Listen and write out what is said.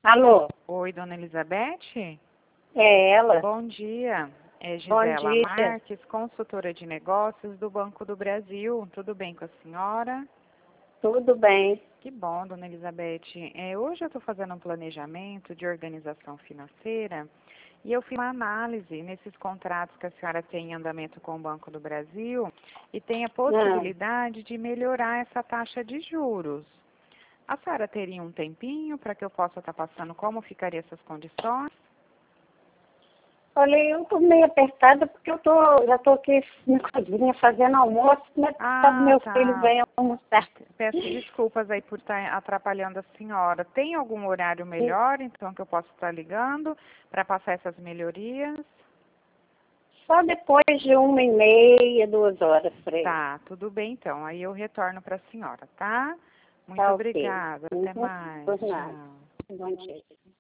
Alô? Oi, dona Elizabeth? É ela? Bom dia. É Bom Gisela dia. Marques, consultora de negócios do Banco do Brasil. Tudo bem com a senhora? Tudo bem. Que bom, dona Elizabeth. Hoje eu estou fazendo um planejamento de organização financeira e eu fiz uma análise nesses contratos que a senhora tem em andamento com o Banco do Brasil e tem a possibilidade de melhorar essa taxa de juros. A senhora teria um tempinho para que eu possa estar passando como ficaria essas condições? Olha, eu tô meio apertada porque já tô aqui na cozinha fazendo almoço, mas meu filho vem almoçar. Peço desculpas aí por estar atrapalhando a senhora. Tem algum horário melhor, então, que eu possa estar ligando para passar essas melhorias? Só depois de 1h30, 2h por aí. Tá, tudo bem então. Aí eu retorno para a senhora, tá? Muito Tá, ok. obrigada. Até mais. Por nada. Tchau. Bom dia.